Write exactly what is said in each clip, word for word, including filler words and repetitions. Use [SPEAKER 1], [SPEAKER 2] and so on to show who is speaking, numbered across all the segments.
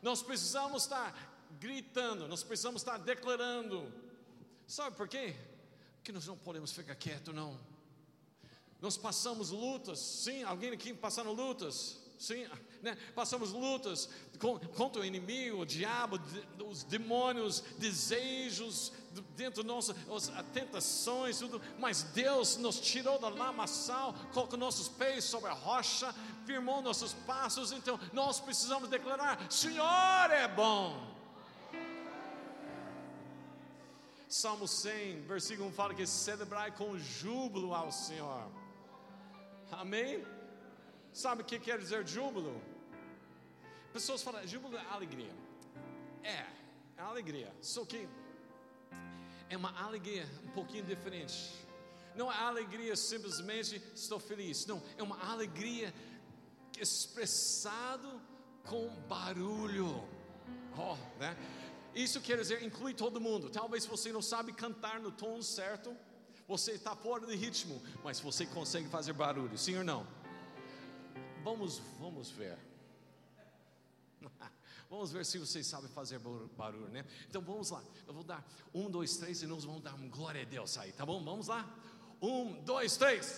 [SPEAKER 1] Nós precisamos estar gritando, nós precisamos estar declarando. Sabe por quê? Porque nós não podemos ficar quietos, não. Nós passamos lutas, sim, alguém aqui passando lutas, sim, né? Passamos lutas com, contra o inimigo, o diabo, os demônios, desejos dentro de nós, as tentações, tudo. Mas Deus nos tirou da lamaçal, colocou nossos pés sobre a rocha, firmou nossos passos. Então nós precisamos declarar: Senhor é bom. Salmo cem, versículo um fala que celebrai com júbilo ao Senhor. Amém? Sabe o que quer dizer júbilo? Pessoas falam, júbilo é alegria. É, é alegria. Só que é uma alegria um pouquinho diferente. Não é alegria simplesmente estou feliz. Não, é uma alegria expressado com barulho. Oh, né? Isso quer dizer, inclui todo mundo. Talvez você não sabe cantar no tom certo, você está fora de ritmo, mas você consegue fazer barulho, sim ou não? Vamos, vamos ver. Vamos ver se vocês sabem fazer barulho, né? Então vamos lá, eu vou dar um, dois, três e nós vamos dar uma glória a Deus aí, tá bom? Vamos lá? Um, dois, três.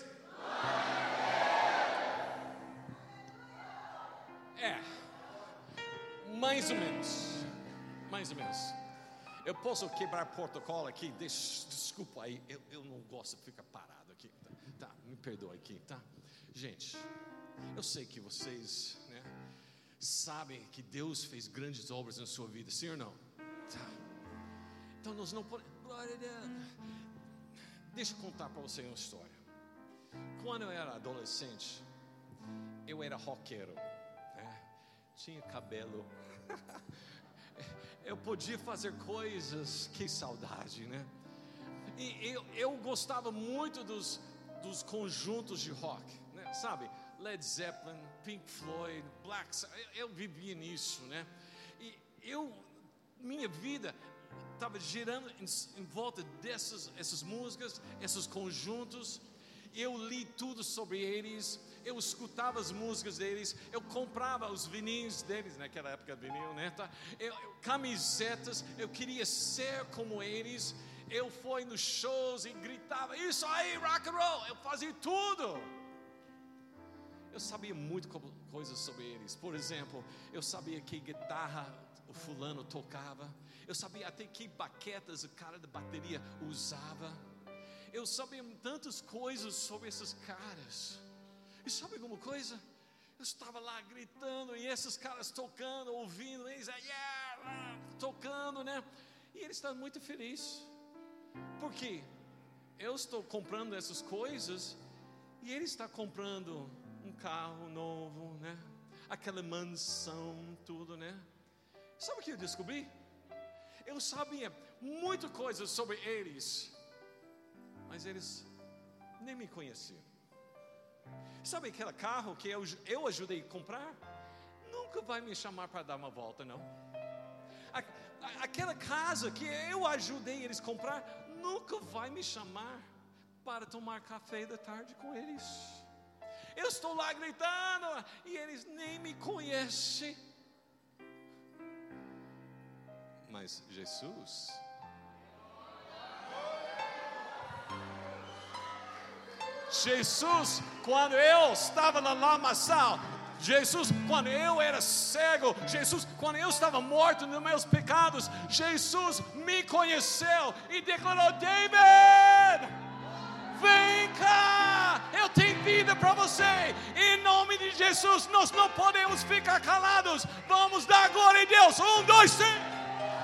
[SPEAKER 1] É, mais ou menos. Mais ou menos. Eu posso quebrar protocolo aqui? Deixa, desculpa aí, eu, eu não gosto de ficar parado aqui. Tá, tá, me perdoa aqui, tá? Gente, eu sei que vocês, né, sabem que Deus fez grandes obras na sua vida, sim ou não? Tá. Então nós não podemos. Glória a Deus. Deixa eu contar para você uma história. Quando eu era adolescente, eu era roqueiro, né? Tinha cabelo. Eu podia fazer coisas, que saudade, né? E eu, eu gostava muito dos, dos conjuntos de rock, né? Sabe? Led Zeppelin, Pink Floyd, Black Sabbath, eu, eu vivia nisso, né? E eu, minha vida estava girando em, em volta dessas essas músicas, esses conjuntos. Eu li tudo sobre eles, eu escutava as músicas deles, eu comprava os vinis deles, naquela época vinil, né? Tá? Eu, eu, camisetas, eu queria ser como eles. Eu fui nos shows e gritava, isso aí, rock and roll, eu fazia tudo. Eu sabia muito coisas sobre eles. Por exemplo, eu sabia que guitarra o fulano tocava, eu sabia até que baquetas o cara da bateria usava. Eu sabia tantas coisas sobre esses caras. E sabe alguma coisa? Eu estava lá gritando e esses caras tocando, ouvindo, eles yeah, tocando, né? E eles estavam muito felizes. Por quê? Eu estou comprando essas coisas e ele está comprando um carro novo, né? Aquela mansão, tudo, né? Sabe o que eu descobri? Eu sabia muitas coisas sobre eles, mas eles nem me conheciam. Sabe aquele carro que eu, eu ajudei a comprar? Nunca vai me chamar para dar uma volta, não. A, a, aquela casa que eu ajudei eles a comprar, nunca vai me chamar para tomar café da tarde com eles. Eu estou lá gritando e eles nem me conhecem. Mas Jesus, Jesus, quando eu estava na lamaçal, Jesus, quando eu era cego, Jesus, quando eu estava morto nos meus pecados, Jesus me conheceu e declarou: David, vem cá, eu tenho vida para você. Em nome de Jesus, nós não podemos ficar calados. Vamos dar glória a Deus. Um, dois, três.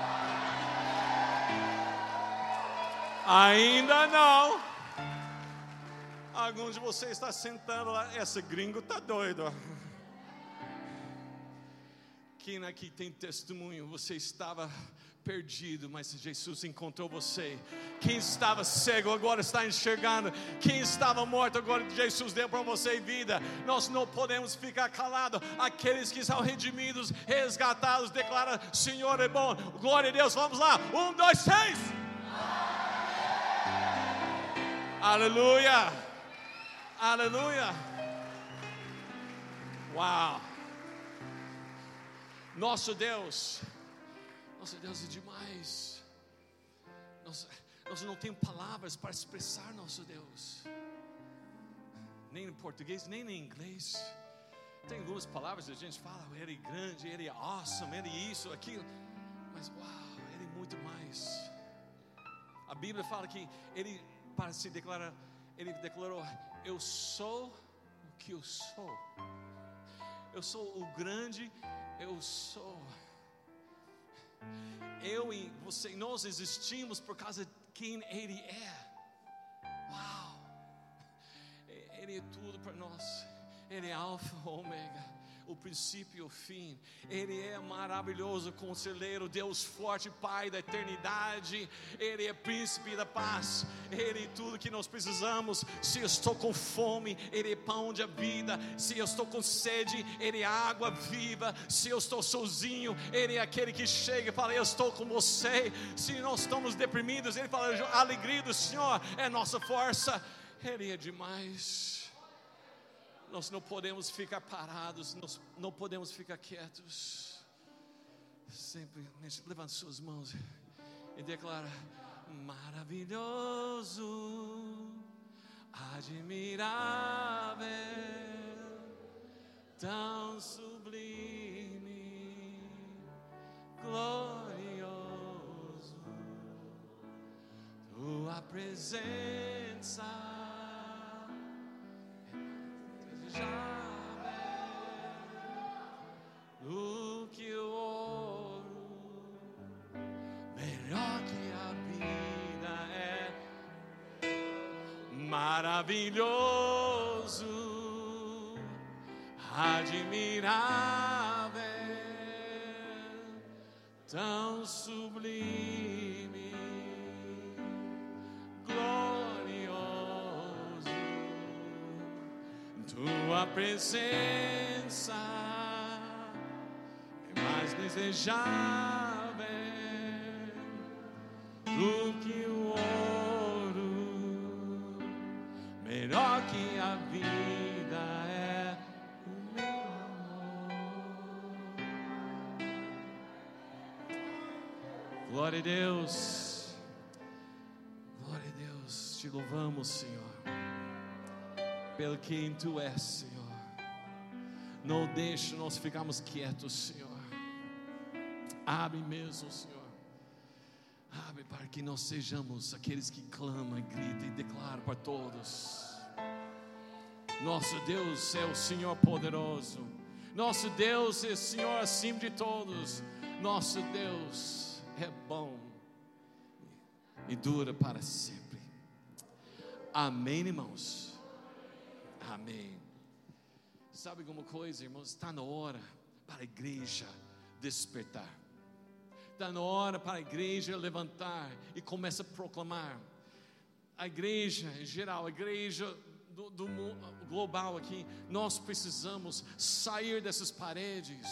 [SPEAKER 1] Ainda não. Alguns de vocês estão sentando lá, esse gringo está doido. Quem aqui tem testemunho? Você estava perdido, mas Jesus encontrou você. Quem estava cego agora está enxergando. Quem estava morto agora Jesus deu para você vida. Nós não podemos ficar calados. Aqueles que são redimidos, resgatados, declaram: Senhor é bom. Glória a Deus. Vamos lá. Um, dois, três. Aleluia. Aleluia. Uau. Nosso Deus, nosso Deus é demais. Nós, nós não temos palavras para expressar nosso Deus, nem em português, nem em inglês. Tem algumas palavras que a gente fala, Ele é grande, Ele é awesome, Ele é isso, aquilo. Mas uau, Ele é muito mais. A Bíblia fala que Ele, para se declarar, Ele declarou: eu sou o que eu sou. Eu sou o grande, eu sou. Eu e você, nós existimos por causa de quem Ele é. Uau! Ele é tudo para nós. Ele é alfa, ômega, o princípio e o fim. Ele é maravilhoso, conselheiro, Deus forte, Pai da eternidade. Ele é príncipe da paz. Ele é tudo que nós precisamos. Se eu estou com fome, Ele é pão de vida. Se eu estou com sede, Ele é água viva. Se eu estou sozinho, Ele é aquele que chega e fala: eu estou com você. Se nós estamos deprimidos, Ele fala: a alegria do Senhor é nossa força. Ele é demais. Nós não podemos ficar parados, nós não podemos ficar quietos. Sempre levante suas mãos e declara: maravilhoso, admirável, tão sublime, glorioso, tua presença. O que o ouro, melhor que a vida é, maravilhoso, admirável, tão sublime, glorioso, tua presença é mais desejável do que o ouro, melhor que a vida é o meu amor. Glória a Deus, glória a Deus, te louvamos, Senhor, pelo quem Tu és, Senhor. Não deixe nós ficarmos quietos, Senhor. Abre mesmo, Senhor. Abre para que nós sejamos aqueles que clamam, gritam e declaram para todos. Nosso Deus é o Senhor poderoso. Nosso Deus é o Senhor acima de todos. Nosso Deus é bom e dura para sempre. Amém, irmãos? Amém. Sabe alguma coisa, irmãos? Está na hora para a igreja despertar. Está na hora para a igreja levantar e começar a proclamar. A igreja em geral, a igreja do, do global aqui, nós precisamos sair dessas paredes.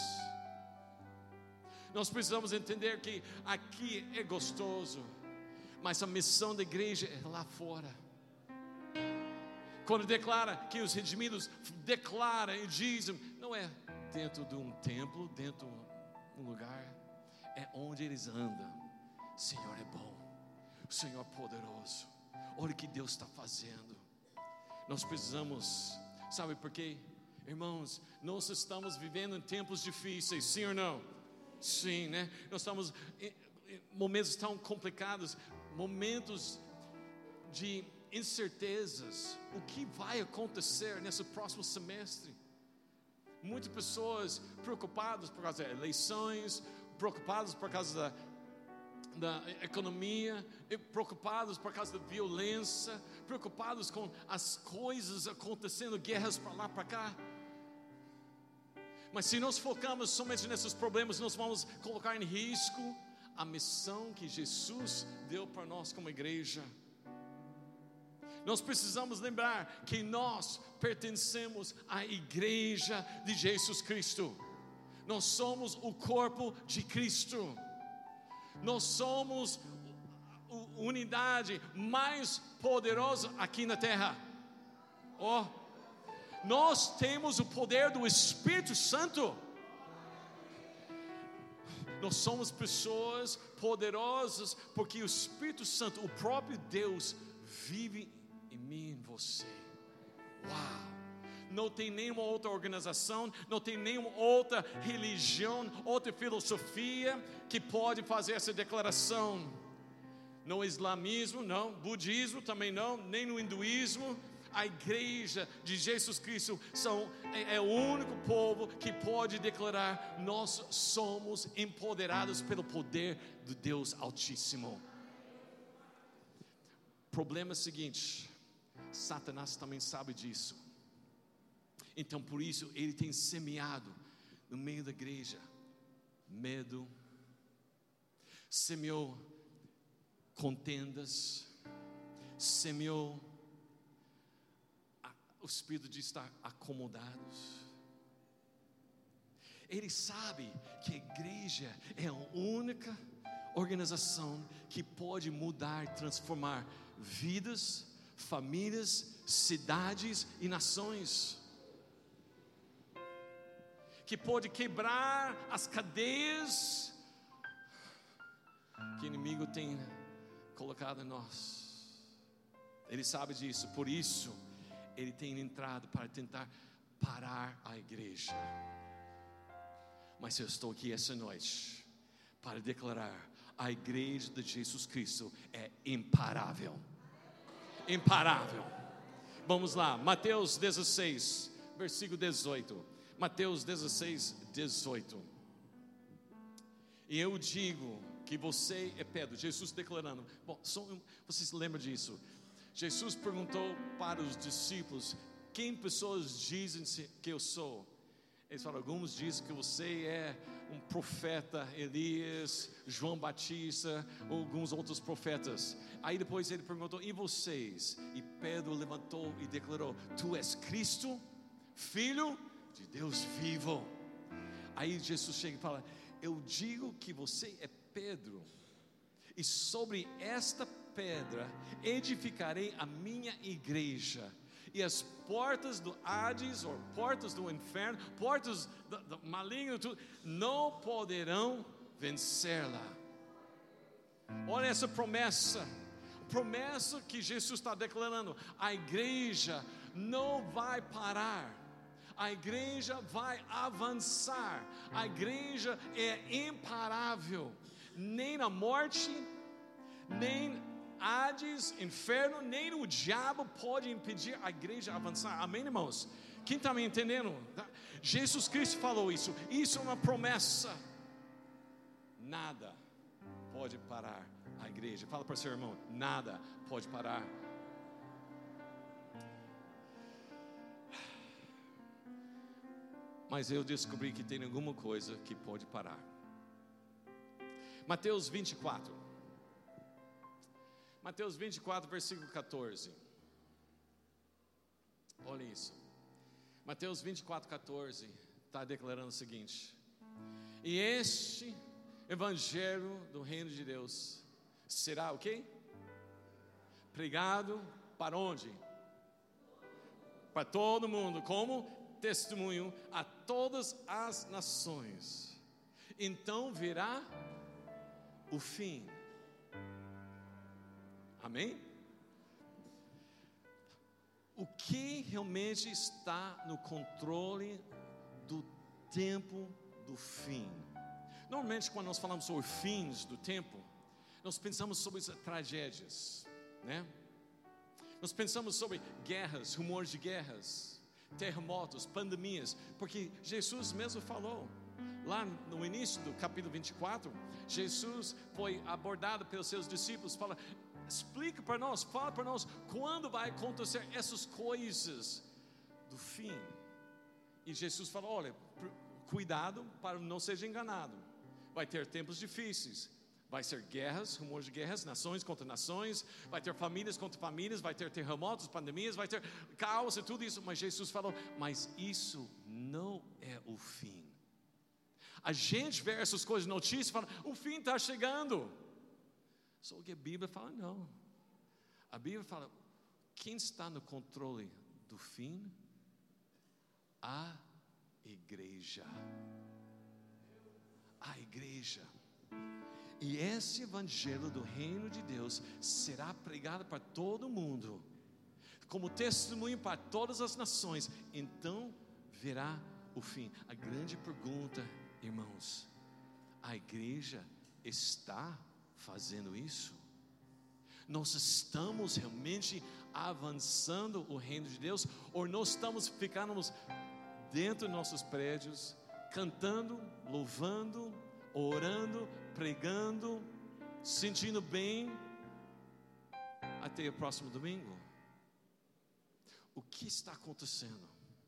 [SPEAKER 1] Nós precisamos entender que aqui é gostoso, mas a missão da igreja é lá fora. Quando declara que os redimidos declaram e dizem, não é dentro de um templo, dentro de um lugar, é onde eles andam. O Senhor é bom, o Senhor é poderoso. Olha o que Deus está fazendo. Nós precisamos, sabe por quê? Irmãos, nós estamos vivendo em tempos difíceis, sim ou não? Sim, né? Nós estamos em, em momentos tão complicados, momentos de incertezas. O que vai acontecer nesse próximo semestre? Muitas pessoas preocupadas por causa das eleições, preocupadas por causa da, da economia, preocupados por causa da violência, preocupados com as coisas acontecendo, guerras para lá, para cá. Mas se nós focamos somente nesses problemas, nós vamos colocar em risco a missão que Jesus deu para nós como igreja. Nós precisamos lembrar que nós pertencemos à igreja de Jesus Cristo. Nós somos o corpo de Cristo. Nós somos a unidade mais poderosa aqui na terra. Oh, nós temos o poder do Espírito Santo. Nós somos pessoas poderosas porque o Espírito Santo, o próprio Deus, vive em mim e em você. Uau! Não tem nenhuma outra organização, não tem nenhuma outra religião, outra filosofia que pode fazer essa declaração. No islamismo, não, budismo também não, nem no hinduísmo. A igreja de Jesus Cristo são, é, é o único povo que pode declarar: nós somos empoderados pelo poder do Deus Altíssimo. O problema é o seguinte: Satanás também sabe disso. Então por isso ele tem semeado no meio da igreja medo, semeou contendas, semeou o espírito de estar acomodados. Ele sabe que a igreja é a única organização que pode mudar, transformar vidas, famílias, cidades e nações, que pode quebrar as cadeias que o inimigo tem colocado em nós. Ele sabe disso, por isso ele tem entrado para tentar parar a igreja. Mas eu estou aqui essa noite para declarar: a igreja de Jesus Cristo é imparável. Imparável. Vamos lá, Mateus dezesseis, versículo dezoito. Mateus dezesseis, dezoito. E eu digo que você é pedra. Jesus declarando. Bom, vocês lembram disso? Jesus perguntou para os discípulos: quem pessoas dizem que eu sou? Eles falaram: alguns dizem que você é um profeta, Elias, João Batista, ou alguns outros profetas. Aí depois ele perguntou: e vocês? E Pedro levantou e declarou: tu és Cristo, Filho de Deus vivo. Aí Jesus chega e fala: eu digo que você é Pedro, e sobre esta pedra edificarei a minha igreja, e as portas do Hades, ou portas do inferno, portas do, do maligno, tudo, não poderão vencê-la. Olha essa promessa, promessa que Jesus está declarando: a igreja não vai parar, a igreja vai avançar, a igreja é imparável. Nem na morte, nem Hades, inferno, nem o diabo pode impedir a igreja avançar. Amém, irmãos? Quem está me entendendo? Jesus Cristo falou isso. Isso é uma promessa. Nada pode parar a igreja. Fala para o seu irmão: nada pode parar. Mas eu descobri que tem alguma coisa que pode parar. Mateus vinte e quatro. Mateus vinte e quatro, versículo catorze. Olha isso. Mateus vinte e quatro, catorze está declarando o seguinte: e este evangelho do reino de Deus será o quê? Pregado para onde? Para todo mundo, como testemunho a todas as nações. Então virá o fim. Amém? O que realmente está no controle do tempo do fim? Normalmente, quando nós falamos sobre fins do tempo, nós pensamos sobre as tragédias, né? Nós pensamos sobre guerras, rumores de guerras, terremotos, pandemias, porque Jesus mesmo falou. Lá no início do capítulo vinte e quatro, Jesus foi abordado pelos seus discípulos, fala: explica para nós, fala para nós, quando vai acontecer essas coisas do fim. E Jesus falou: olha, cuidado para não seja enganado. Vai ter tempos difíceis, vai ser guerras, rumores de guerras, nações contra nações, vai ter famílias contra famílias, vai ter terremotos, pandemias, vai ter caos e tudo isso. Mas Jesus falou: mas isso não é o fim. A gente vê essas coisas, notícias, e fala: o fim está chegando. Só que a Bíblia fala não. A Bíblia fala: quem está no controle do fim? A igreja. A igreja. igreja. E esse evangelho do reino de Deus será pregado para todo mundo, como testemunho para todas as nações. Então virá o fim. A grande pergunta, irmãos, a igreja está fazendo isso? Nós estamos realmente avançando o reino de Deus? Ou nós estamos ficando dentro dos nossos prédios, cantando, louvando, orando, pregando, sentindo bem, até o próximo domingo? O que está acontecendo?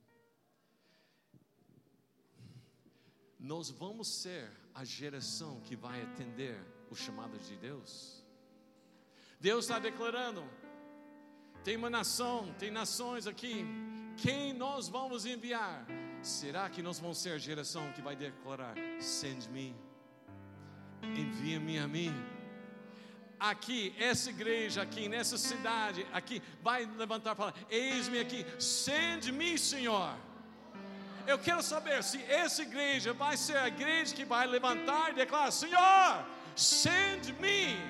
[SPEAKER 1] Nós vamos ser a geração que vai atender o chamado de Deus? Deus está declarando, tem uma nação, tem nações aqui, quem nós vamos enviar? Será que nós vamos ser a geração que vai declarar, send-me, envia-me a mim? Aqui, essa igreja aqui, nessa cidade aqui, vai levantar e falar, eis-me aqui, send-me, Senhor. Eu quero saber se essa igreja vai ser a igreja que vai levantar e declarar, Senhor, send-me.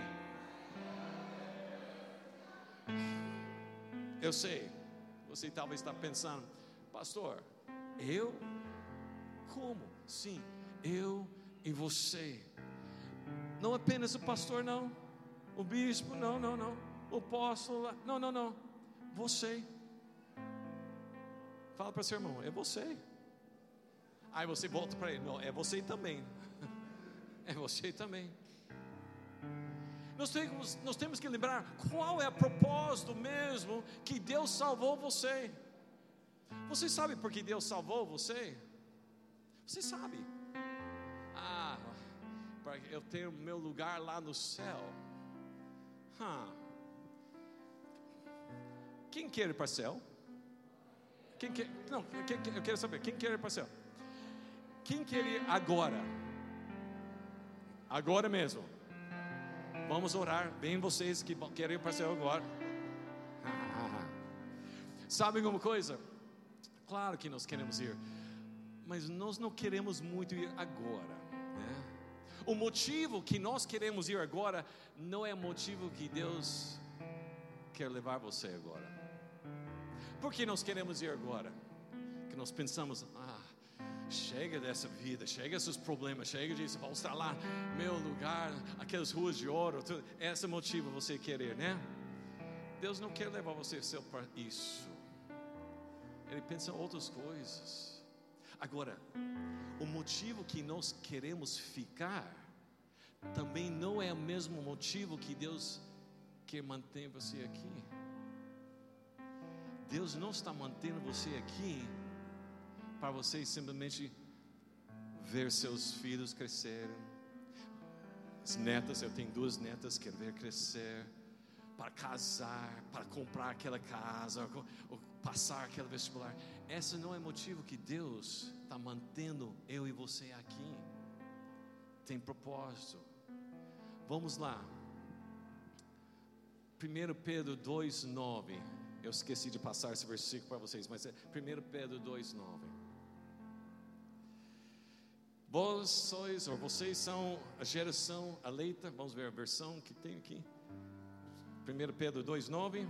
[SPEAKER 1] Eu sei, você talvez está pensando, pastor, eu? Como? Sim, eu e você. Não apenas o pastor, não. O bispo, não, não, não. O apóstolo, não, não, não. Você. Fala para seu irmão, é você. Aí você volta para ele, não, é você também. É você também. Nós temos, nós temos que lembrar qual é o propósito mesmo que Deus salvou você. Você sabe por que Deus salvou você? Você sabe? Ah, para eu ter o meu lugar lá no céu. Huh. Quem quer ir para o céu? Quem quer? Não, quem, eu quero saber. Quem quer ir para o céu? Quem quer ir agora? Agora mesmo. Vamos orar, bem vocês que querem ir para o céu agora. Sabe alguma coisa? Claro que nós queremos ir, mas nós não queremos muito ir agora, né? O motivo que nós queremos ir agora não é o motivo que Deus quer levar você agora. Por que nós queremos ir agora? Que nós pensamos, ah, chega dessa vida, chega desses problemas, chega disso, vou estar lá, meu lugar, aquelas ruas de ouro, tudo. Esse é o motivo você querer, né? Deus não quer levar você para isso. Ele pensa em outras coisas. Agora, o motivo que nós queremos ficar também não é o mesmo motivo que Deus quer manter você aqui. Deus não está mantendo você aqui para você simplesmente ver seus filhos crescerem. As netas, eu tenho duas netas que quero ver crescer, para casar, para comprar aquela casa, ou passar aquele vestibular. Esse não é o motivo que Deus está mantendo eu e você aqui. Tem propósito. Vamos lá. primeiro Pedro dois, nove. Eu esqueci de passar esse versículo para vocês, mas é primeiro Pedro dois, nove. Vós sois, ou vocês são a geração eleita. Vamos ver a versão que tem aqui. primeiro Pedro dois, nove.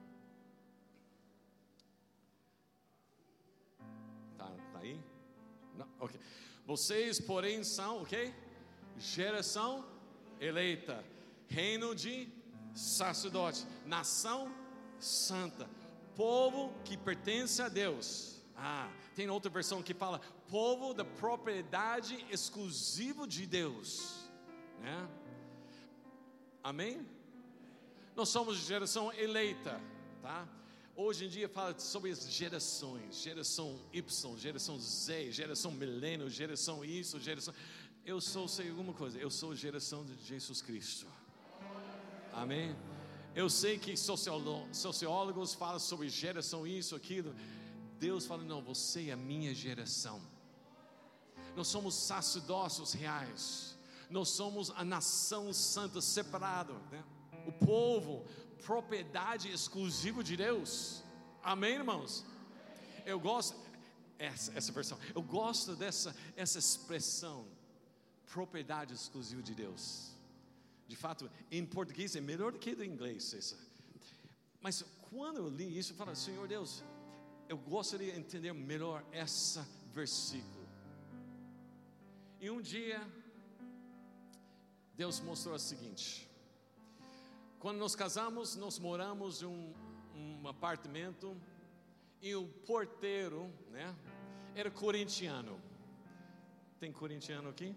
[SPEAKER 1] Tá, tá aí? Não, ok. Vocês, porém, são o okay? quê? Geração eleita, reino de sacerdotes, nação santa, povo que pertence a Deus. Ah, tem outra versão que fala povo da propriedade exclusiva de Deus, né? Amém? Nós somos geração eleita, tá? Hoje em dia fala sobre as gerações, geração Y, geração Z, geração milênio, geração isso, geração... Eu sou, sei alguma coisa, eu sou geração de Jesus Cristo. Amém? Eu sei que sociólogos falam sobre geração isso, aquilo. Deus fala, não, você é a minha geração. Nós somos sacerdócios reais. Nós somos a nação santa separada, né? O povo, propriedade exclusiva de Deus. Amém, irmãos? Eu gosto essa, essa versão. Eu gosto dessa essa expressão, propriedade exclusiva de Deus. De fato, em português é melhor do que do inglês essa. Mas quando eu li isso, eu falei, Senhor Deus, eu gostaria de entender melhor esse versículo. E um dia, Deus mostrou o seguinte: quando nos casamos, nós moramos em um, um apartamento, e o porteiro, né, era corintiano. Tem corintiano aqui?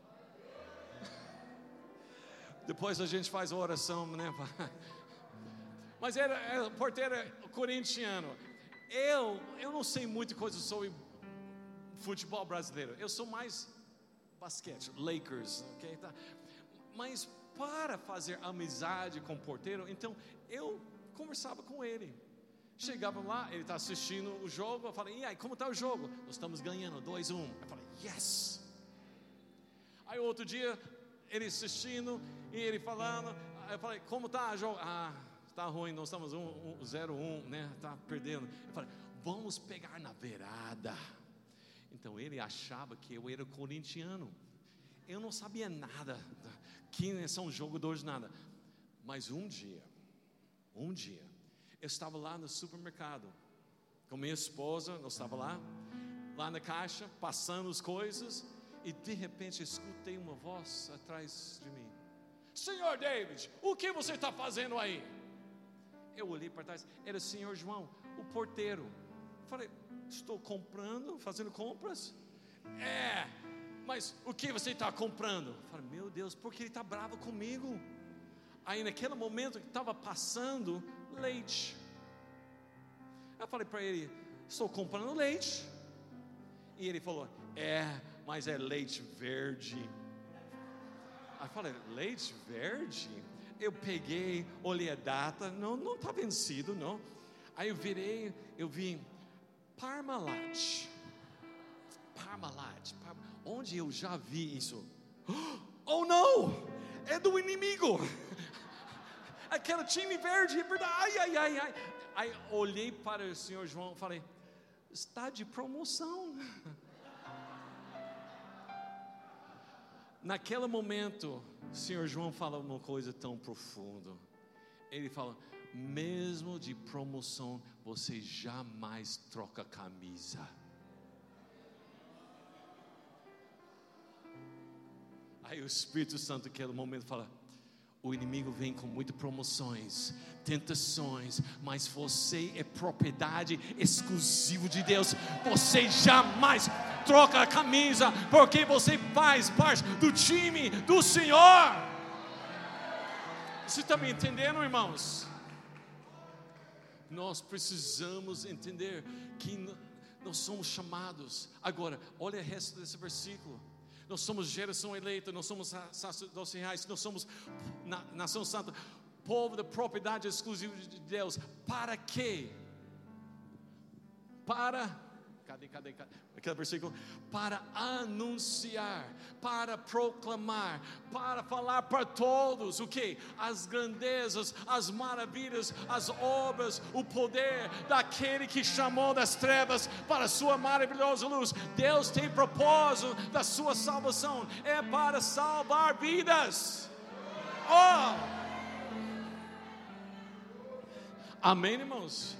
[SPEAKER 1] Depois a gente faz a oração, né? Mas era, era, o porteiro era corintiano. Eu, eu não sei muita coisa sobre futebol brasileiro. Eu sou mais basquete, Lakers, ok? Tá? Mas para fazer amizade com o porteiro, então eu conversava com ele. Chegava lá, ele está assistindo o jogo. Eu falei, e aí, como está o jogo? Nós estamos ganhando, dois a um. Eu falei, yes. Aí outro dia, ele assistindo e ele falando. Eu falei, como está o jogo? Ah, está ruim, nós estamos zero a um, né? Está perdendo. Eu falei, vamos pegar na virada. Então ele achava que eu era corintiano. Eu não sabia nada, que são jogadores, nada. Mas um dia, um dia, eu estava lá no supermercado com minha esposa, nós estávamos lá, lá na caixa, passando as coisas, e de repente escutei uma voz atrás de mim. Senhor David, o que você está fazendo aí? Eu olhei para trás, era o senhor João, o porteiro. Falei, estou comprando, fazendo compras? É, mas o que você está comprando? Falei, meu Deus, porque ele está bravo comigo. Aí naquele momento que estava passando leite, eu falei para ele, estou comprando leite. E ele falou, é, mas é leite verde. Aí eu falei, leite verde? Eu peguei, olhei a data, não, não está vencido, não. Aí eu virei, eu vi Parmalat. Parmalat, Parma, onde eu já vi isso? Oh não, é do inimigo. Aquele time verde, ai, ai, ai, ai. Aí olhei para o senhor João e falei, está de promoção. Naquele momento, o senhor João fala uma coisa tão profunda. Ele fala, mesmo de promoção, você jamais troca camisa. Aí o Espírito Santo naquele momento fala, o inimigo vem com muitas promoções, tentações, mas você é propriedade exclusiva de Deus. Você jamais troca a camisa, porque você faz parte do time do Senhor. Você está me entendendo, irmãos? Nós precisamos entender que nós somos chamados. Agora, olha o resto desse versículo. Nós somos geração eleita, nós somos sacerdotes reais, nós somos na, nação santa, povo da propriedade exclusiva de Deus. Para quê? Para, cadê, cadê, cadê? Aquele versículo, para anunciar, para proclamar, para falar para todos o que? As grandezas, as maravilhas, as obras, o poder daquele que chamou das trevas para a sua maravilhosa luz. Deus tem propósito da sua salvação, é para salvar vidas. Oh! Amém, irmãos?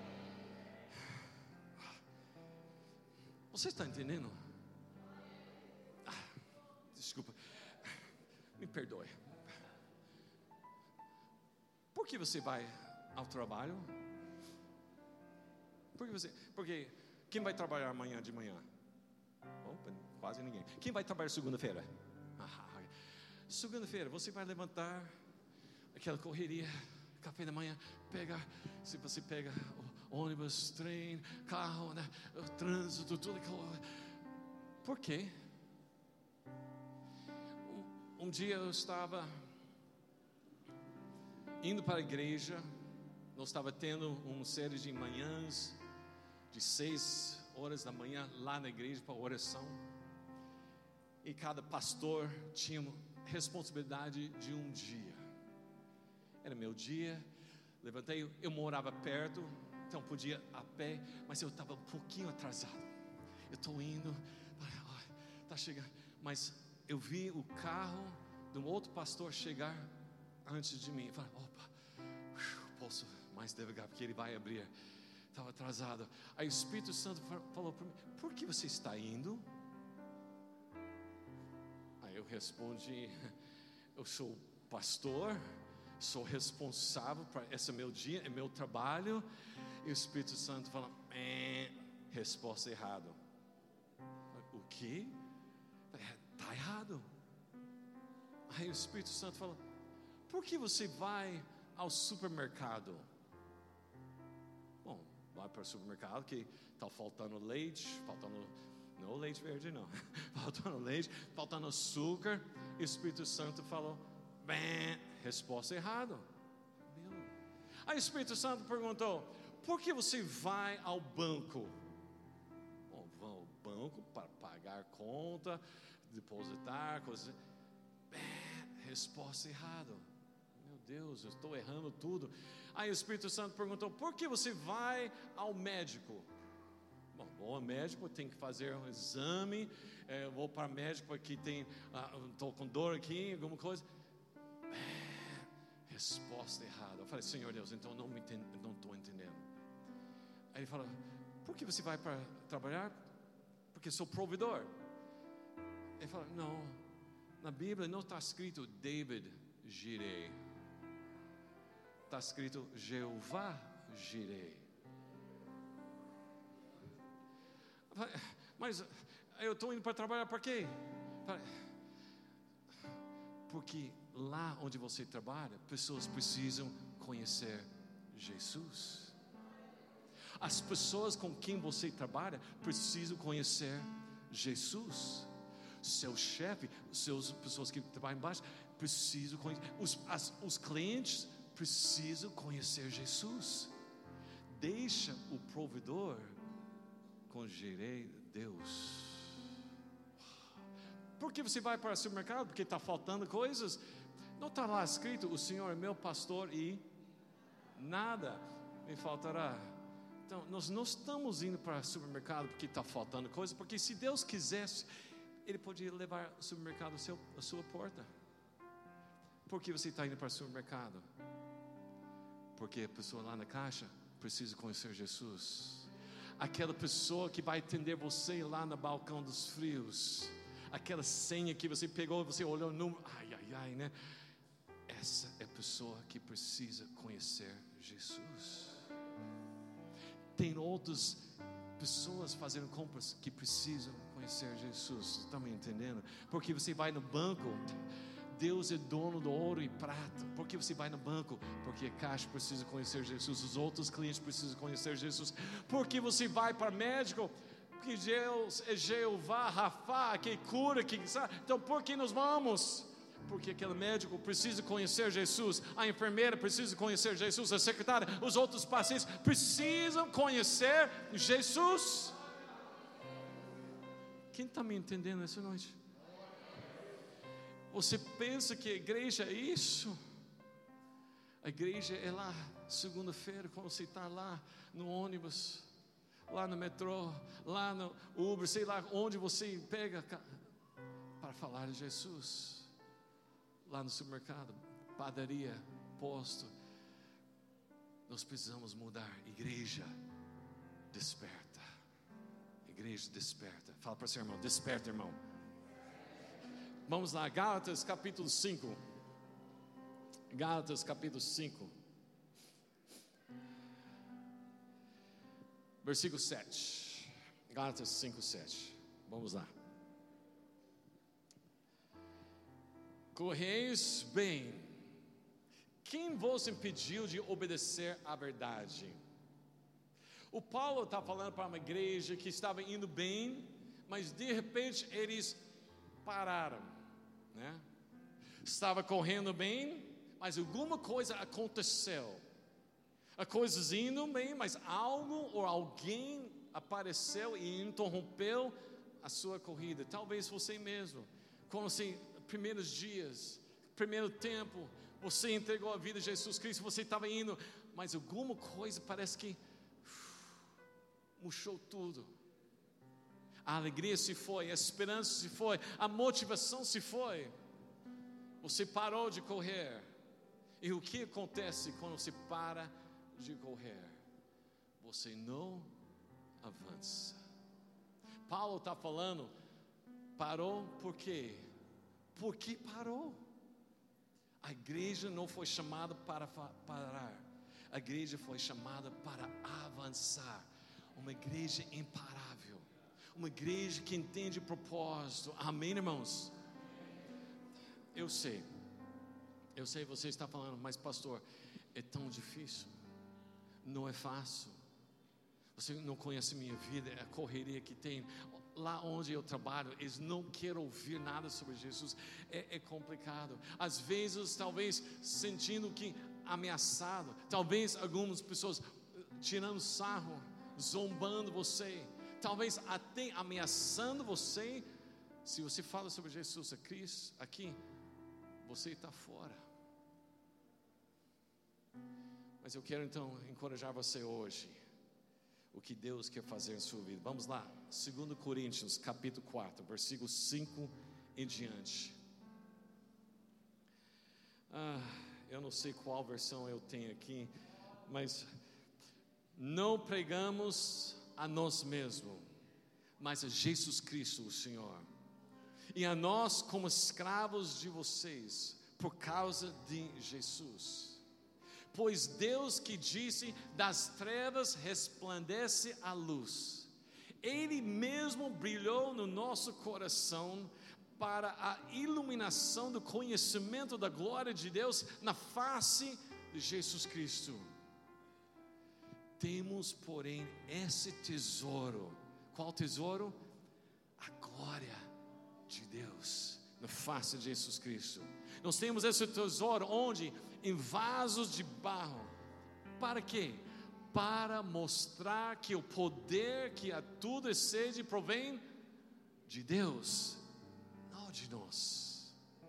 [SPEAKER 1] Você está entendendo? Ah, desculpa, me perdoe. Por que você vai ao trabalho? Por que você, porque quem vai trabalhar amanhã de manhã? Opa, quase ninguém. Quem vai trabalhar segunda-feira? Ah, segunda-feira você vai levantar, aquela correria, café da manhã, pega, se você pega ônibus, trem, carro, né, o trânsito, tudo aquilo. Por quê? Um, um dia eu estava indo para a igreja, nós estava tendo uma série de manhãs, de seis horas da manhã, lá na igreja para oração, e cada pastor tinha responsabilidade de um dia. Era meu dia, levantei, eu morava perto, então podia a pé, mas eu estava um pouquinho atrasado. Eu estou indo, está chegando, mas eu vi o carro de um outro pastor chegar antes de mim. Eu falei, opa, posso mais devagar, porque ele vai abrir. Estava atrasado. Aí o Espírito Santo falou para mim, por que você está indo? Aí eu respondi, eu sou pastor, sou responsável para esse meu dia, é meu trabalho. E o Espírito Santo fala, eh, resposta errada. O quê? Está errado. Aí o Espírito Santo fala, por que você vai ao supermercado? Bom, vai para o supermercado que está faltando leite, faltando, não leite verde não, faltando leite, faltando açúcar. E o Espírito Santo falou, bem, resposta errada. Aí o Espírito Santo perguntou, por que você vai ao banco? Bom, vão ao banco para pagar conta, depositar, coisas. Bem, resposta errada. Meu Deus, eu estou errando tudo. Aí o Espírito Santo perguntou, por que você vai ao médico? Bom, vou ao médico, tenho que fazer um exame, é, vou para o médico porque tem, estou ah, com dor aqui, alguma coisa. É, resposta errada. Eu falei, Senhor Deus, então não me entendo, não estou entendendo. Aí ele fala, por que você vai para trabalhar? Porque sou provedor. Ele fala, não, na Bíblia não está escrito David Jireh. Está escrito Jeová Jireh. Mas eu estou indo para trabalhar para quê? Porque lá onde você trabalha, pessoas precisam conhecer Jesus. As pessoas com quem você trabalha precisam conhecer Jesus. Seu chefe, as pessoas que trabalham embaixo precisam conhecer. Os, as, os clientes precisam conhecer Jesus. Deixa o provedor com Jireh, Deus. Por que você vai para o supermercado? Porque está faltando coisas? Não está lá escrito, o Senhor é meu pastor e nada me faltará. Então, nós não estamos indo para o supermercado porque está faltando coisa, porque se Deus quisesse, Ele podia levar o supermercado ao seu, à sua porta. Por que você está indo para o supermercado? Porque a pessoa lá na caixa precisa conhecer Jesus. Aquela pessoa que vai atender você lá no balcão dos frios, aquela senha que você pegou, você olhou no número, ai, ai, ai, né? Essa é a pessoa que precisa conhecer Jesus. Tem outras pessoas fazendo compras que precisam conhecer Jesus. Está me entendendo? Porque você vai no banco, Deus é dono do ouro e prata. Por que você vai no banco? Porque a caixa precisa conhecer Jesus, os outros clientes precisam conhecer Jesus. Por que você vai para o médico? Porque Deus é Jeová, Rafá, que cura, que sabe. Então por que nós vamos? Porque aquele médico precisa conhecer Jesus, a enfermeira precisa conhecer Jesus, a secretária, os outros pacientes precisam conhecer Jesus. Quem está me entendendo essa noite? Você pensa que a igreja é isso? A igreja é lá, segunda-feira, quando você está lá no ônibus, lá no metrô, lá no Uber, sei lá onde você pega para falar de Jesus. Lá no supermercado, padaria, posto. Nós precisamos mudar. Igreja, desperta. Igreja, desperta. Fala para o seu irmão, desperta, irmão. Vamos lá, Gálatas capítulo cinco. Gálatas capítulo cinco. Versículo sete. Gálatas cinco, sete. Vamos lá. Correis bem. Quem vos impediu de obedecer à verdade? O Paulo está falando para uma igreja que estava indo bem, mas de repente eles pararam, né? Estava correndo bem, mas alguma coisa aconteceu. As coisas indo bem, mas algo ou alguém apareceu e interrompeu a sua corrida. Talvez você mesmo, como assim, primeiros dias, primeiro tempo, você entregou a vida a Jesus Cristo, você estava indo, mas alguma coisa parece que uf, murchou tudo. A alegria se foi, a esperança se foi, a motivação se foi. Você parou de correr. E o que acontece quando você para de correr? Você não avança. Paulo está falando, parou por quê? Por que parou? A igreja não foi chamada para parar. A igreja foi chamada para avançar. Uma igreja imparável. Uma igreja que entende o propósito. Amém, irmãos? Eu sei. Eu sei, você está falando, mas pastor, é tão difícil. Não é fácil. Você não conhece minha vida, a correria que tem. Lá onde eu trabalho, eles não querem ouvir nada sobre Jesus. É, é complicado. Às vezes, talvez sentindo que ameaçado. Talvez algumas pessoas tirando sarro, zombando você. Talvez até ameaçando você. Se você fala sobre Jesus a Cristo, aqui, você está fora. Mas eu quero então encorajar você hoje. O que Deus quer fazer em sua vida. Vamos lá, dois Coríntios, capítulo quatro, versículo cinco em diante. Ah, eu não sei qual versão eu tenho aqui, mas não pregamos a nós mesmos, mas a Jesus Cristo, o Senhor, e a nós como escravos de vocês, por causa de Jesus. Pois Deus que disse, das trevas resplandece a luz, Ele mesmo brilhou no nosso coração, para a iluminação do conhecimento da glória de Deus, na face de Jesus Cristo. Temos, porém, esse tesouro. Qual tesouro? A glória de Deus, na face de Jesus Cristo. Nós temos esse tesouro onde? Em vasos de barro. Para quê? Para mostrar que o poder que a tudo excede provém de Deus, não de nós.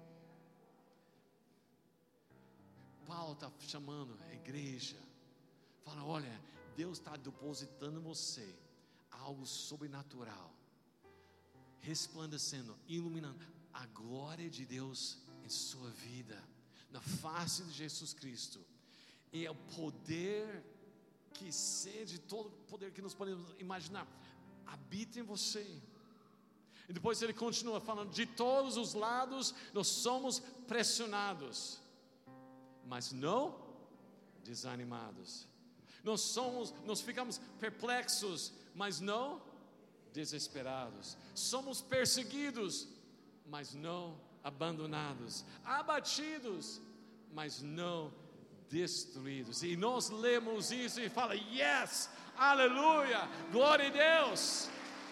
[SPEAKER 1] Paulo está chamando a igreja, fala, olha, Deus está depositando em você algo sobrenatural, resplandecendo, iluminando a glória de Deus em sua vida, na face de Jesus Cristo. E é o poder que excede todo o poder que nós podemos imaginar, habita em você. E depois ele continua falando, de todos os lados nós somos pressionados, mas não desanimados. Nós somos, nós ficamos perplexos, mas não desesperados. Somos perseguidos, mas não abandonados. Abatidos, mas não destruídos. E nós lemos isso e fala, yes, aleluia, glória a Deus.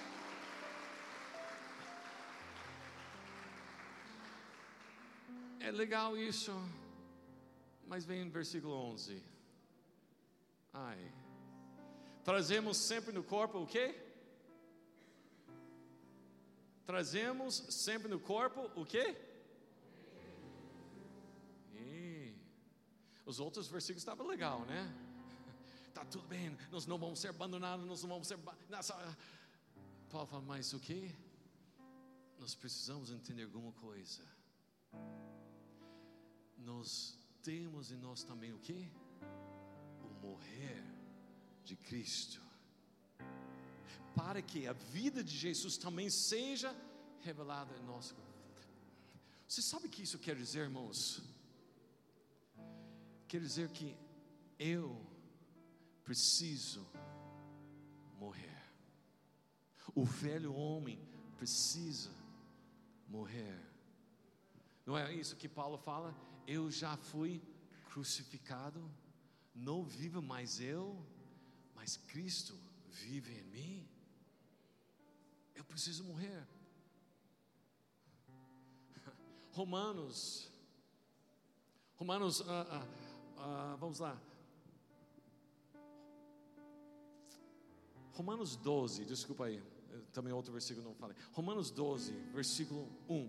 [SPEAKER 1] É legal isso, mas vem no versículo onze. Ai, trazemos sempre no corpo o quê? Trazemos sempre no corpo o quê? E os outros versículos estavam legal, né? Tá tudo bem, nós não vamos ser abandonados, nós não vamos ser. Nossa. Paulo fala, mas o quê? Nós precisamos entender alguma coisa. Nós temos em nós também o quê? O morrer de Cristo, para que a vida de Jesus também seja revelada em nós. Você sabe o que isso quer dizer, irmãos? Quer dizer que eu preciso morrer. O velho homem precisa morrer. Não é isso que Paulo fala? Eu já fui crucificado, não vivo mais eu, mas Cristo vive em mim. Eu preciso morrer. Romanos, Romanos, uh, uh, uh, vamos lá. Romanos doze, desculpa aí, também outro versículo não falei. Romanos doze, versículo um.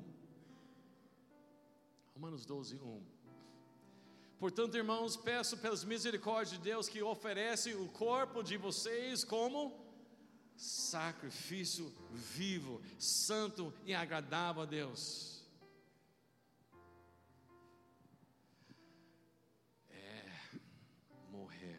[SPEAKER 1] Romanos doze, um. Portanto, irmãos, peço pelas misericórdias de Deus que oferece o corpo de vocês como sacrifício vivo, santo e agradável a Deus. É morrer.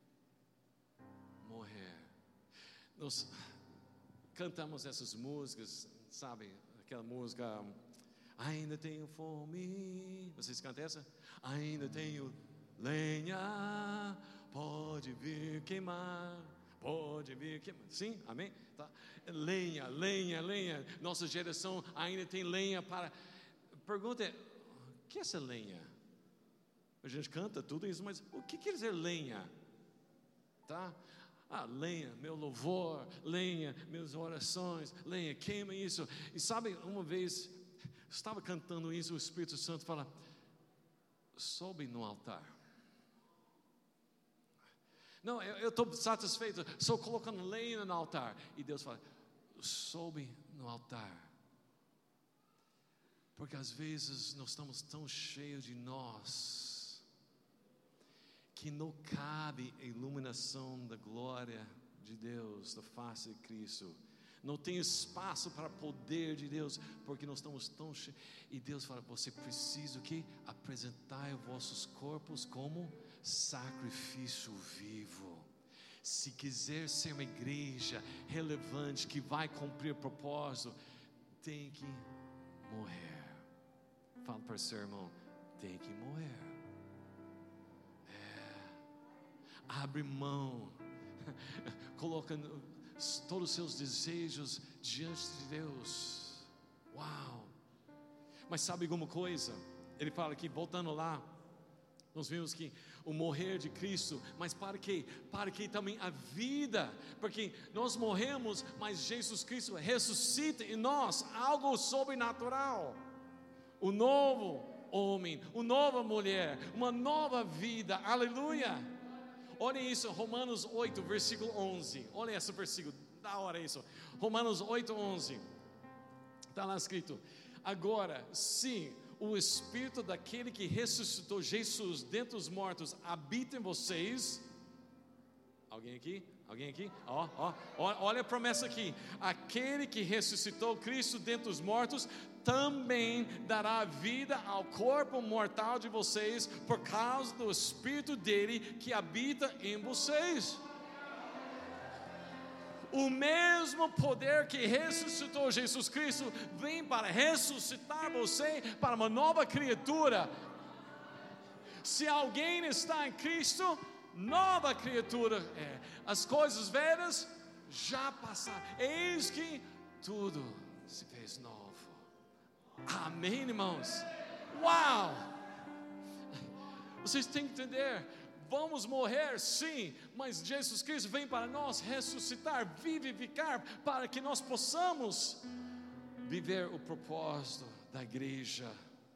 [SPEAKER 1] Morrer. Nós cantamos essas músicas, sabe? Aquela música, ainda tenho fome. Vocês cantam essa? Ainda tenho lenha, pode vir queimar, pode vir queimar. Sim, amém? Tá. Lenha, lenha, lenha. Nossa geração ainda tem lenha para. Pergunta é, o que é essa lenha? A gente canta tudo isso, mas o que quer dizer lenha? Tá? Ah, lenha, meu louvor, lenha, minhas orações, lenha, queima isso. E sabe, uma vez, estava cantando isso, o Espírito Santo fala, sobe no altar. Não, eu estou satisfeito, estou colocando lenha no altar. E Deus fala, sobe no altar. Porque às vezes nós estamos tão cheios de nós, que não cabe a iluminação da glória de Deus, da face de Cristo. Não tem espaço para o poder de Deus, porque nós estamos tão cheios. E Deus fala, você precisa o quê? Apresentar os vossos corpos como sacrifício vivo. Se quiser ser uma igreja relevante, que vai cumprir o propósito, tem que morrer. Fala para o seu irmão, tem que morrer. Abre mão, coloca todos os seus desejos diante de Deus. Uau! Mas sabe alguma coisa? Ele fala aqui, voltando lá, nós vimos que o morrer de Cristo, mas para quê? Para que também a vida, porque nós morremos, mas Jesus Cristo ressuscita em nós algo sobrenatural. O novo homem, uma nova mulher, uma nova vida, aleluia! Olhem isso, Romanos oito, versículo onze. Olhem esse versículo, da hora isso. Romanos oito, onze. Está lá escrito: agora, se o Espírito daquele que ressuscitou Jesus dentre os mortos habita em vocês. Alguém aqui? Alguém aqui? Ó, ó, ó, olha a promessa aqui. Aquele que ressuscitou Cristo dentre os mortos também dará vida ao corpo mortal de vocês, por causa do Espírito dele que habita em vocês. O mesmo poder que ressuscitou Jesus Cristo vem para ressuscitar você para uma nova criatura. Se alguém está em Cristo, nova criatura é. As coisas velhas já passaram, eis que tudo se fez novo. Amém, irmãos? Uau! Vocês têm que entender, vamos morrer sim, mas Jesus Cristo vem para nós ressuscitar, vivificar, para que nós possamos viver o propósito da igreja.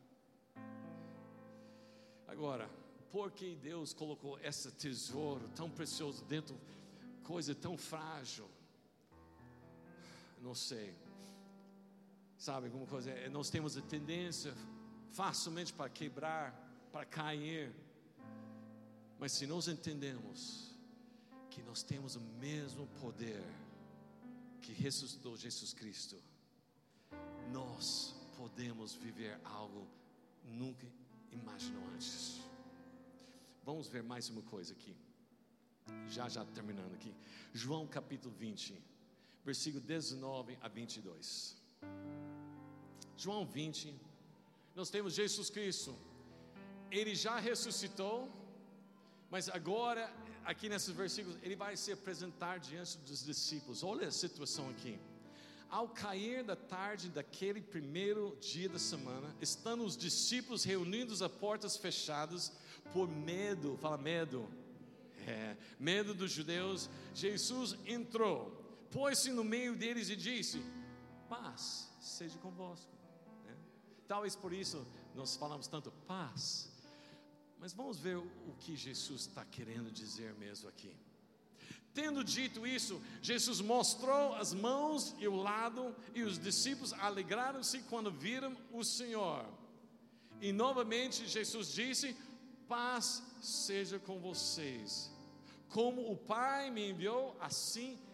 [SPEAKER 1] Agora, por que Deus colocou esse tesouro tão precioso dentro, coisa tão frágil? Não sei. Sabe alguma coisa? Nós temos a tendência facilmente para quebrar, para cair. Mas se nós entendemos que nós temos o mesmo poder que ressuscitou Jesus Cristo, nós podemos viver algo nunca imaginou antes. Vamos ver mais uma coisa aqui, já já terminando aqui. João capítulo vinte, versículo dezenove a vinte e dois. João vinte, nós temos Jesus Cristo, Ele já ressuscitou, mas agora, aqui nesses versículos, Ele vai se apresentar diante dos discípulos. Olha a situação aqui. Ao cair da tarde daquele primeiro dia da semana, estando os discípulos reunidos a portas fechadas, por medo, fala medo, é, medo dos judeus, Jesus entrou, pôs-se no meio deles e disse: paz seja convosco. É. Talvez por isso nós falamos tanto paz, mas vamos ver o que Jesus está querendo dizer mesmo aqui. Tendo dito isso, Jesus mostrou as mãos e o lado, e os discípulos alegraram-se quando viram o Senhor. E novamente Jesus disse: paz seja com vocês. Como o Pai me enviou, assim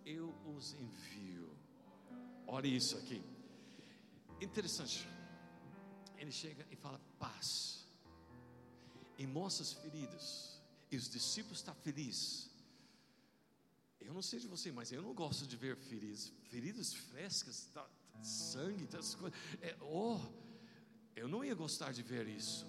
[SPEAKER 1] eu os envio. Olha isso aqui. Interessante. Ele chega e fala paz. E mostra as feridas. E os discípulos estão felizes. Eu não sei de você, mas eu não gosto de ver feridas. Feridas frescas, tá, tá, sangue, tá, essas coisas. É, oh, eu não ia gostar de ver isso.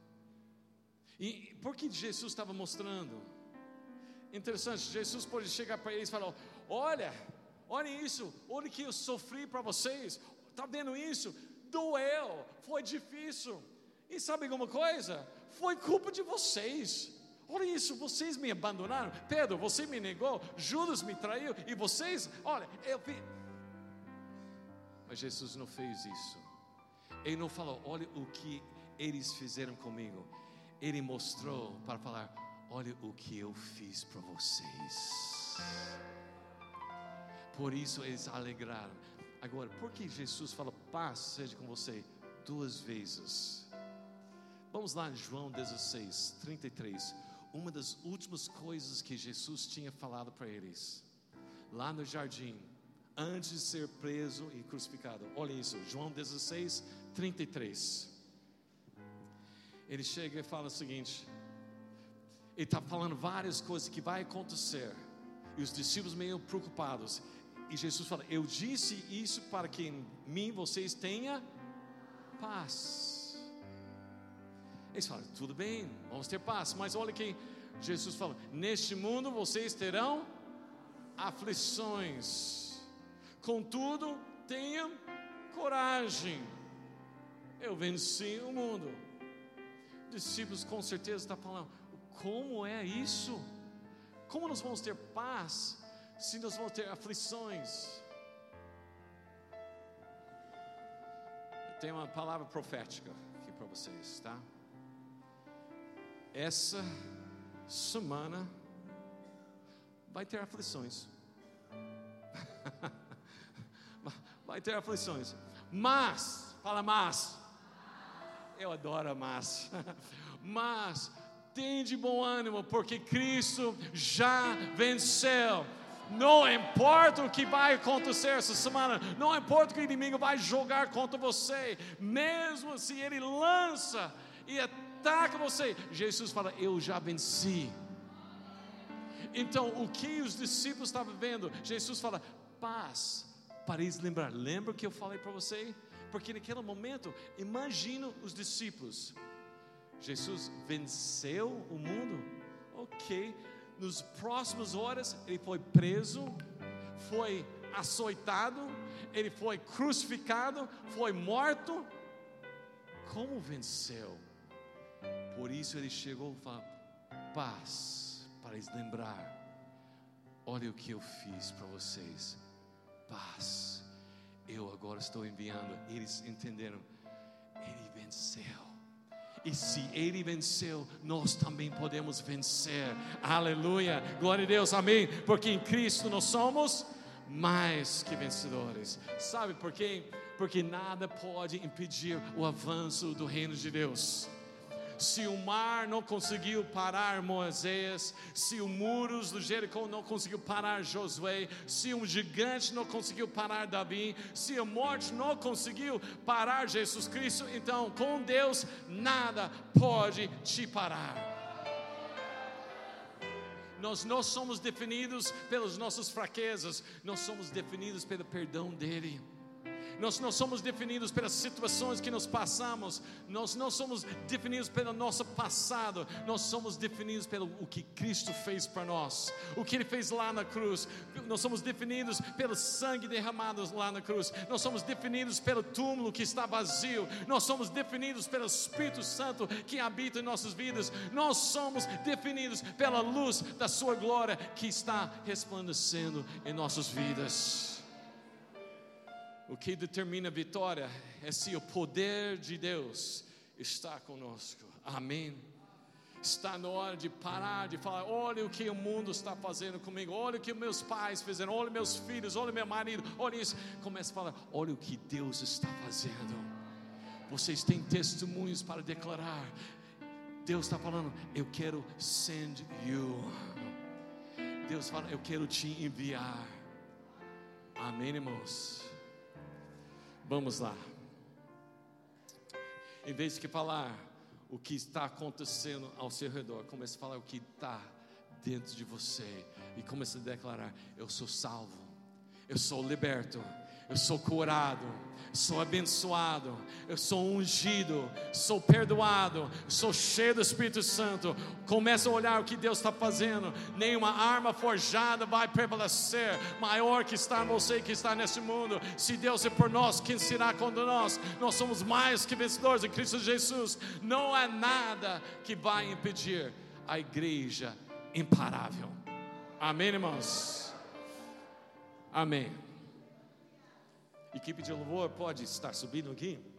[SPEAKER 1] E por que Jesus estava mostrando? Interessante, Jesus pode chegar para eles e falar: olha, olha isso, olha que eu sofri para vocês. Está vendo isso? Doeu, foi difícil. E sabe alguma coisa? Foi culpa de vocês. Olha isso, vocês me abandonaram. Pedro, você me negou. Judas me traiu. E vocês, olha, eu vi. Mas Jesus não fez isso. Ele não falou: olha o que eles fizeram comigo. Ele mostrou para falar: olha o que eu fiz para vocês. Por isso eles alegraram. Agora, por que Jesus fala paz seja com você duas vezes? Vamos lá em João dezesseis, trinta e três. Uma das últimas coisas que Jesus tinha falado para eles, lá no jardim, antes de ser preso e crucificado. Olha isso, João dezesseis, trinta e três. Ele chega e fala o seguinte. Ele está falando várias coisas que vai acontecer. E os discípulos meio preocupados. E Jesus fala: eu disse isso para que em mim vocês tenham paz. Eles falam: tudo bem, vamos ter paz. Mas olha que Jesus fala: neste mundo vocês terão aflições. Contudo, tenham coragem. Eu venci o mundo. Discípulos com certeza estão falando: como é isso? Como nós vamos ter paz se nós vamos ter aflições? Eu tenho uma palavra profética aqui para vocês, tá? Essa semana vai ter aflições. Vai ter aflições. Mas, fala mas. Eu adoro a mas. Mas tem de bom ânimo, porque Cristo já venceu. Não importa o que vai acontecer essa semana, não importa o que o inimigo vai jogar contra você, mesmo se ele lança e ataca você, Jesus fala: eu já venci. Então o que os discípulos estavam vendo? Jesus fala: paz, para eles lembrar. Lembra o que eu falei para você? Porque naquele momento, imagina os discípulos. Jesus venceu o mundo, ok. Nos próximas horas ele foi preso, foi açoitado, ele foi crucificado, foi morto. Como venceu? Por isso ele chegou e falou: paz, para eles lembrar. Olha o que eu fiz para vocês. Paz. Eu agora estou enviando. Eles entenderam: ele venceu. E se ele venceu, nós também podemos vencer. Aleluia, glória a Deus, amém. Porque em Cristo nós somos mais que vencedores. Sabe por quê? Porque nada pode impedir o avanço do reino de Deus. Se o mar não conseguiu parar Moisés, se os muros do Jericó não conseguiu parar Josué, se um gigante não conseguiu parar Davi, se a morte não conseguiu parar Jesus Cristo, então com Deus nada pode te parar. Nós não somos definidos pelas nossas fraquezas, nós somos definidos pelo perdão dele. Nós não somos definidos pelas situações que nós passamos. Nós não somos definidos pelo nosso passado. Nós somos definidos pelo o que Cristo fez para nós, o que Ele fez lá na cruz. Nós somos definidos pelo sangue derramado lá na cruz. Nós somos definidos pelo túmulo que está vazio. Nós somos definidos pelo Espírito Santo que habita em nossas vidas. Nós somos definidos pela luz da sua glória que está resplandecendo em nossas vidas. O que determina a vitória é se o poder de Deus está conosco. Amém. Está na hora de parar de falar: olha o que o mundo está fazendo comigo, olha o que meus pais fizeram, olha meus filhos, olha meu marido, olha isso. Comece a falar: olha o que Deus está fazendo. Vocês têm testemunhos para declarar. Deus está falando: eu quero send you. Deus fala: eu quero te enviar. Amém, irmãos? Vamos lá. Em vez de falar o que está acontecendo ao seu redor, comece a falar o que está dentro de você. E comece a declarar: eu sou salvo, eu sou liberto, eu sou curado, sou abençoado, eu sou ungido, sou perdoado, sou cheio do Espírito Santo. Comece a olhar o que Deus está fazendo. Nenhuma arma forjada vai prevalecer. Maior que está em você, que está nesse mundo. Se Deus é por nós, quem será contra nós? Nós somos mais que vencedores em Cristo Jesus. Não há nada que vai impedir a igreja imparável. Amém, irmãos? Amém. Equipe de louvor pode estar subindo aqui.